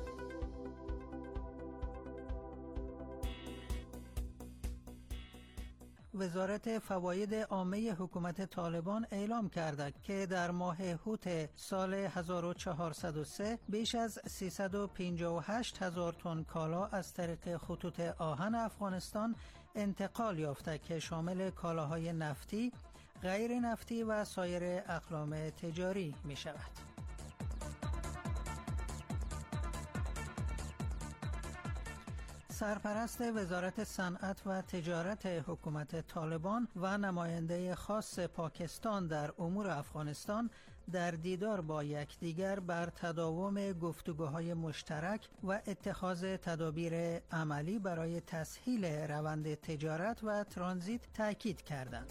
وزارت فواید عامه حکومت طالبان اعلام کرده که در ماه هوت سال 1403 بیش از 358 هزار تن کالا از طریق خطوط آهن افغانستان انتقال یافته که شامل کالاهای نفتی، غیر نفتی و سایر اقلام تجاری می شود. سرپرست وزارت صنعت و تجارت حکومت طالبان و نماینده خاص پاکستان در امور افغانستان در دیدار با یکدیگر بر تداوم گفتگوهای مشترک و اتخاذ تدابیر عملی برای تسهیل روند تجارت و ترانزیت تاکید کردند.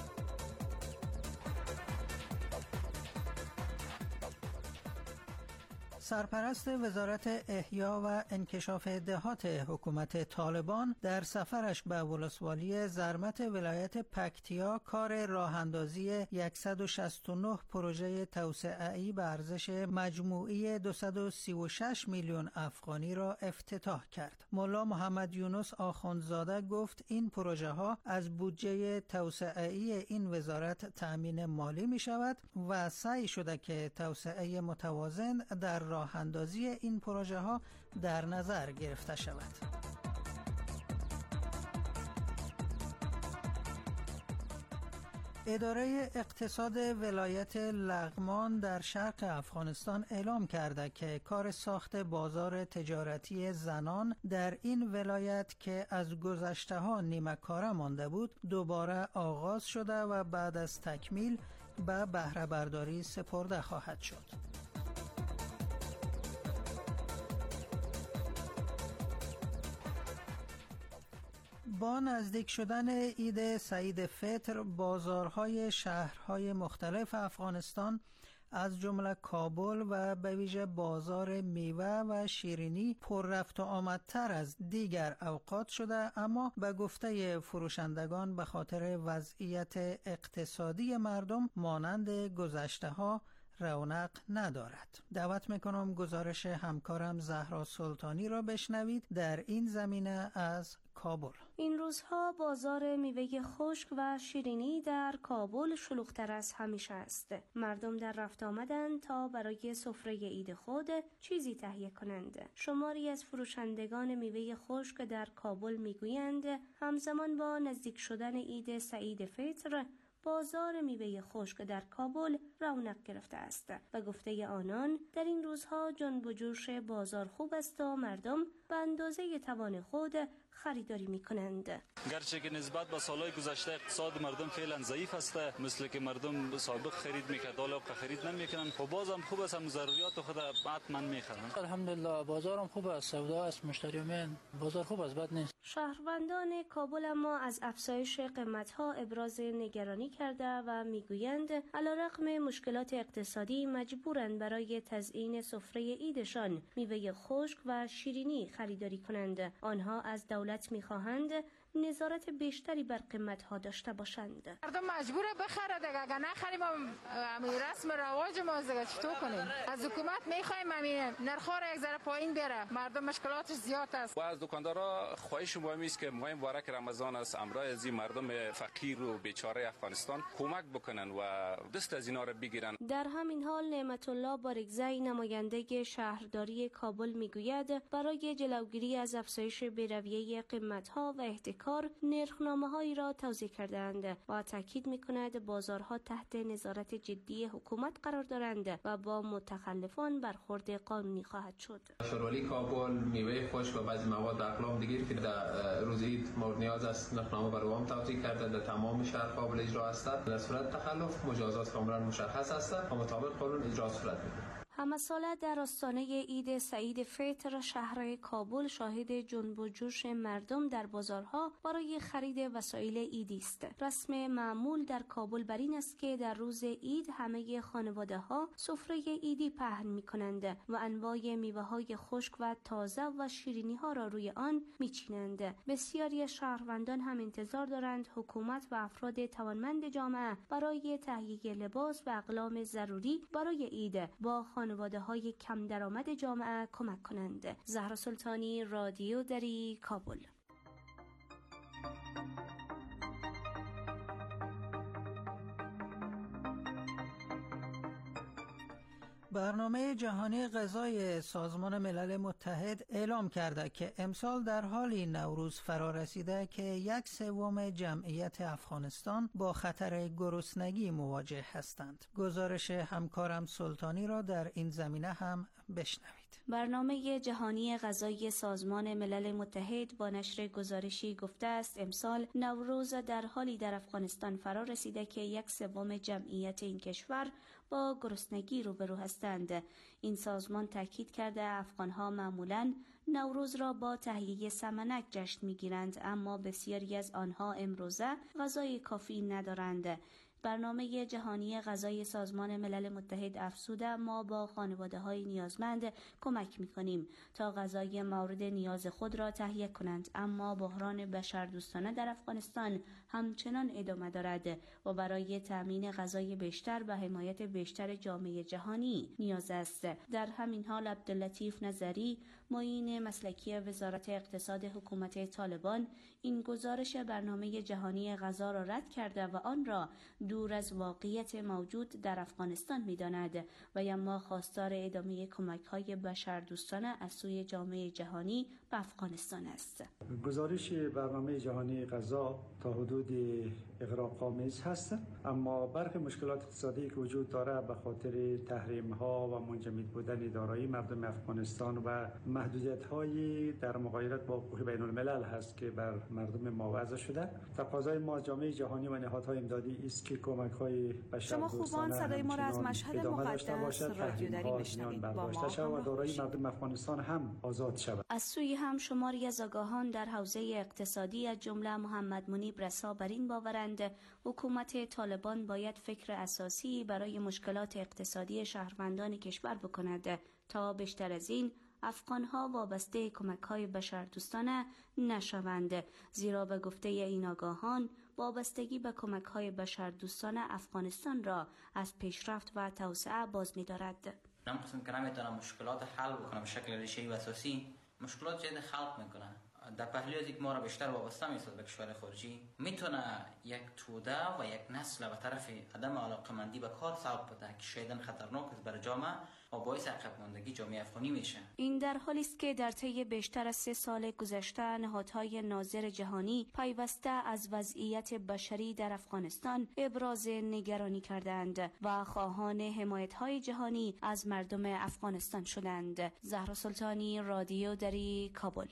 سرپرست وزارت احیا و انکشاف دهات حکومت طالبان در سفرش به ولسوالی زرمت ولایت پکتیا کار راهاندازی 169 پروژه توسعه‌ای به ارزش مجموعی 236 میلیون افغانی را افتتاح کرد. ملا محمد یونس آخوندزاده گفت این پروژه ها از بودجه توسعه‌ای این وزارت تأمین مالی می شود و سعی شده که توسعه متوازن در راه اندازی این پروژه ها در نظر گرفته شود. اداره اقتصاد ولایت لغمان در شرق افغانستان اعلام کرده که کار ساخت بازار تجارتی زنان در این ولایت که از گذشته ها نیمه کاره مانده بود دوباره آغاز شده و بعد از تکمیل به بهره برداری سپرده خواهد شد. با نزدیک شدن عید سعید فطر، بازارهای شهرهای مختلف افغانستان از جمله کابل و به ویژه بازار میوه و شیرینی پر رفت و آمدتر از دیگر اوقات شده، اما به گفته فروشندگان به خاطر وضعیت اقتصادی مردم مانند گذشته ها رونق ندارد. دعوت میکنم گزارش همکارم زهرا سلطانی را بشنوید در این زمینه از کابل. این روزها بازار میوه خشک و شیرینی در کابل شلوغ‌تر از همیشه است. مردم در رفت آمدند تا برای سفره عید خود چیزی تهیه کنند. شماری از فروشندگان میوه خشک در کابل میگویند همزمان با نزدیک شدن عید سعید فطر بازار میوه خشک در کابل رونق گرفته است و گفته آنان در این روزها جنب و جوش بازار خوب است و مردم به اندازه توان خود خریداری میکنند. گرچه که نسبت به سالهای گذشته اقتصاد مردم فعلا ضعیف است، مثل که مردم سابق خرید میکرد حالا خرید نمیکنن و بازم خوب است، هم ضروریات خود حتما میخرن. الحمدلله بازارم خوب است، سودا است، مشتریان بازار خوب است، بد نیست. شهروندان کابل اما از افزایش قیمت‌ها ابراز نگرانی کرده و میگویند علیرغم مشکلات اقتصادی مجبورند برای تزیین سفره عیدشان میوه خشک و شیرینی خریداری کنند. آنها از دولت میخواهند نظارت بیشتری بر قیمت‌ها داشته باشند. مردم مجبوره بخره دیگه، اگه نخریم رسم رواج ما دیگه چطور کنیم؟ از حکومت میخوایم نرخ‌ها را یک ذره پایین بره، مردم مشکلاتش زیاد است. و از دکاندارا خواهش ما است که ماه مبارک رمضان است، امرای از این مردم فقیر و بیچاره افغانستان کمک بکنن و دست از اینا را بگیرن. در همین حال نعمت الله بارگزئی نماینده شهرداری کابل میگوید برای جلوگیری از افزایش بی‌رویه قیمت‌ها و احتکار نرخنامه‌هایی را توزیع کردند و تاکید می‌کند بازارها تحت نظارت جدی حکومت قرار دارند و با متخلفان برخورد قانونی خواهد شد. شورولی کابل میوه خشک و بعضی مواد اقلام دیگری که در روز عید مورد نیاز است نرخنامه بر عوام توزیع کرده، در تمام شهر قابل اجرا است. در صورت تخلف مجازات کاملا مشخص است و مطابق قانون اجرا صورت می‌گیرد. همساله در آستانه عید سعید فطر شهر کابل شاهد جنب و جوش مردم در بازارها برای خرید وسایل عیدی است. رسم معمول در کابل بر این است که در روز عید همه خانواده‌ها سفره عیدی پهن می‌کنند و انواع میوه‌های خشک و تازه و شیرینی‌ها را روی آن می‌چینند. بسیاری از شهروندان هم انتظار دارند حکومت و افراد توانمند جامعه برای تهیه لباس و اقلام ضروری برای عید با خانواده‌های کم درآمد جامعه کمک کنند. زهرا سلطانی، رادیو دری، کابل. برنامه جهانی غذای سازمان ملل متحد اعلام کرده که امسال در حالی نوروز فرا رسیده که 1/3 جمعیت افغانستان با خطر گرسنگی مواجه هستند. گزارش همکارم سلطانی را در این زمینه هم بشنوید. برنامه جهانی غذایی سازمان ملل متحد با نشر گزارشی گفته است امسال نوروز در حالی در افغانستان فرا رسیده که 1/3 جمعیت این کشور با گرسنگی روبرو هستند. این سازمان تاکید کرده افغانها معمولاً نوروز را با تهیه سمنک جشن می‌گیرند، اما بسیاری از آنها امروزه غذای کافی ندارند. برنامه جهانی غذای سازمان ملل متحد افزوده ما با خانواده‌های نیازمند کمک می‌کنیم تا غذای مورد نیاز خود را تهیه کنند، اما بحران بشردوستانه در افغانستان همچنان ادامه دارد و برای تامین غذای بیشتر و حمایت بیشتر جامعه جهانی نیاز است. در همین حال عبداللطیف نظری، معین مسلکی وزارت اقتصاد حکومت طالبان، این گزارش برنامه جهانی غذا را رد کرده و آن را دور از واقعیت موجود در افغانستان می‌داند و اما خواستار ادامه کمک‌های بشردوستانه از سوی جامعه جهانی به افغانستان است. گزارش برنامه جهانی غذا تا حدود اغراق‌آمیز هست، اما برخی مشکلات اقتصادی که وجود داره به خاطر تحریم‌ها و منجمد بودن دارایی مردم افغانستان و محدودیت‌های در مغایرت با حقوق بین‌الملل هست که بر مردم ما وضع شده. تقاضای ما جامعه جهانی و نهادهای امدادی است که کمک‌های شما خوبان صدای ما را از مشهد مقدس رادیو دری بشنوید. با ما و دارایی مردم افغانستان هم آزاد شود. از سوی هم شماری از آگاهان در حوزه اقتصادی از جمله محمد منیب رسا بر این باورند حکومت طالبان باید فکر اساسی برای مشکلات اقتصادی شهروندان کشور بکند تا بیشتر از این افغانها وابسته کمک‌های بشردوستانه نشوند، زیرا به گفته این آگاهان وابستگی به کمک‌های بشردوستانه افغانستان را از پیشرفت و توسعه باز می‌دارد. نمی‌خواستم که نمیتونم مشکلات حل بکنم به شکل ریشه‌ای و اساسی. مشکلات جدید خلق میکنه. در پهلوی از یک ما را بیشتر وابسته می‌سازد به کشور خارجی، میتونه یک توده و یک نسل به طرف عدم علاقه‌مندی به کار سوق بده که شایداً خطرناک است برای جامعه و باعث عقب ماندگی جامعه افغانی میشه. این در حالی است که در طی بیشتر از 3 سال گذشته نهادهای ناظر جهانی پیوسته از وضعیت بشری در افغانستان ابراز نگرانی کردند و خواهان حمایت‌های جهانی از مردم افغانستان شدند. زهرا سلطانی، رادیو دری، کابل.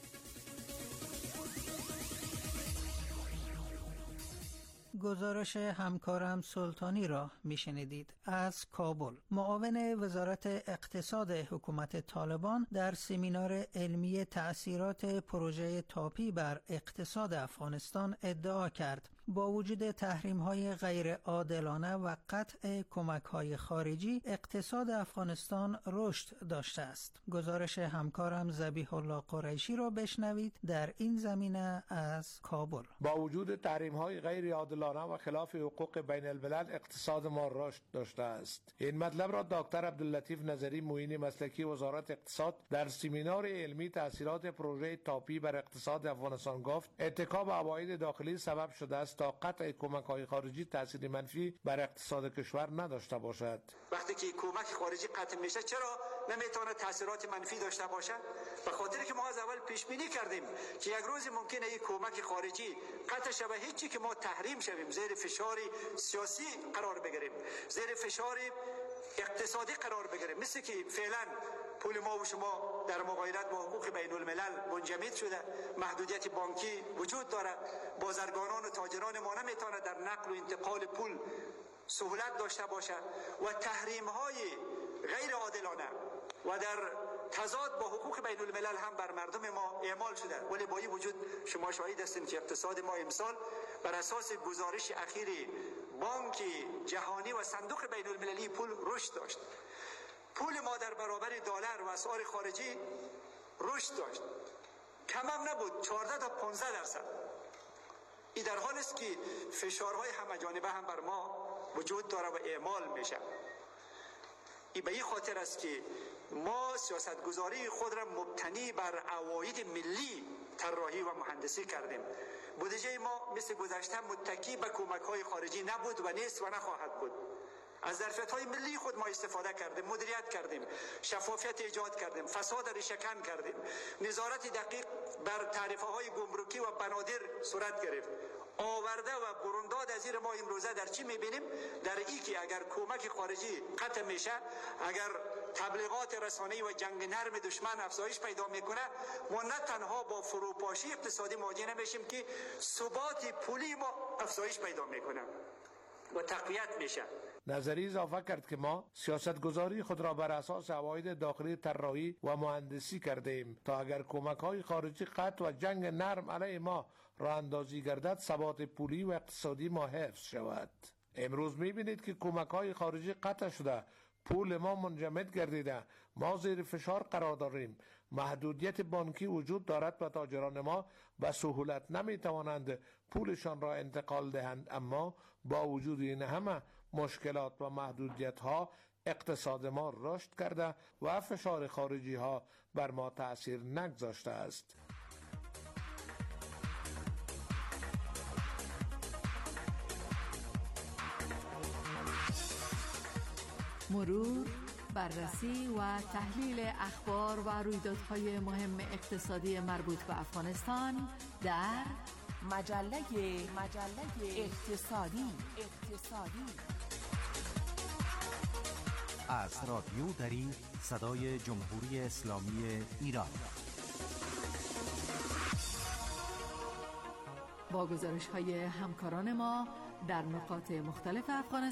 گزارش همکارم سلطانی را میشنیدید از کابل. معاون وزارت اقتصاد حکومت طالبان در سمینار علمی تأثیرات پروژه تاپی بر اقتصاد افغانستان ادعا کرد با وجود تحریم‌های غیر عادلانه و قطع کمک‌های خارجی، اقتصاد افغانستان رشد داشته است. گزارش همکارم ذبیح الله قریشی را بشنوید در این زمینه از کابل. با وجود تحریم‌های غیر عادلانه و خلاف حقوق بین الملل، اقتصاد ما رشد داشته است. این مطلب را دکتر عبداللطیف نظری، معین مسلکی وزارت اقتصاد، در سمینار علمی تأثیرات پروژه تاپی بر اقتصاد افغانستان گفت. اتکا به عواید داخلی سبب شده است تا قطع کمک‌های خارجی تأثیر منفی بر اقتصاد کشور نداشته باشد. وقتی که کمک خارجی قطع میشه، چرا نمیتونه تأثیرات منفی داشته باشد؟ به خاطر که ما از اول پیش بینی کردیم که یک روز ممکنه این کمک خارجی قطع شه و هیچی که ما تحریم شویم، زیر فشار سیاسی قرار بگیریم، زیر فشار اقتصادی قرار بگیریم. مثل که فعلا پول ما و شما در مغایرت با حقوق بین الملل منجمد شده، محدودیت بانکی وجود داره، بازرگانان و تاجران ما نمیتونه در نقل و انتقال پول سهولت داشته باشه و تحریم های غیر عادلانه و در تضاد با حقوق بین الملل هم بر مردم ما اعمال شده. ولی با این وجود شما شاهد هستین که اقتصاد ما امسال بر اساس گزارش اخیر بانک جهانی و صندوق بین المللی پول رشد داشت. پول ما در برابر دلار و اسعار خارجی رشد داشت، کم هم نبود، 14 تا 15%. این در حالی است که فشارهای همه جانبه هم بر ما وجود داره و اعمال میشه. این به این خاطر است که ما سیاستگذاری خود را مبتنی بر عواید ملی طراحی و مهندسی کردیم. بودجه ما مثل گذشته متکی به کمک‌های خارجی نبود و نیست و نخواهد بود. از ظرفیت‌های ملی خود ما استفاده کردیم، مدیریت کردیم، شفافیت ایجاد کردیم، فساد را شکن کردیم، نظارت دقیق بر تعرفه‌های گمرکی و بنادر صورت گرفت. آورده و برونداد از زیر ما امروزه در چی می‌بینیم؟ در این که اگر کمک خارجی قطع میشه، اگر تبلیغات رسانه‌ای و جنگ نرم دشمن افزایش پیدا میکنه، ما نه تنها با فروپاشی اقتصادی مواجه نمیشیم که ثبات پولی ما افزایش پیدا میکنه و تقویت میشه. نظری اضافه کرد که ما سیاستگذاری خود را بر اساس عواید داخلی طراحی و مهندسی کرده ایم تا اگر کمک‌های خارجی قطع و جنگ نرم علیه ما راه اندازی گردد، ثبات پولی و اقتصادی ما حفظ شود. امروز می‌بینید که کمک‌های خارجی قطع شده، پول ما منجمد گردیده، ما زیر فشار قرار داریم، محدودیت بانکی وجود دارد و تاجران ما به سهولت نمی‌توانند پولشان را انتقال دهند. اما با وجود این همه مشکلات و محدودیت‌ها، اقتصاد ما رشد کرده و فشار خارجی ها بر ما تأثیر نگذاشته است. مرور، بررسی و تحلیل اخبار و رویدادهای مهم اقتصادی مربوط به افغانستان در مجله اقتصادی. از رادیو دری، صدای جمهوری اسلامی ایران، با گزارش‌های همکاران ما در نقاط مختلف افغانستان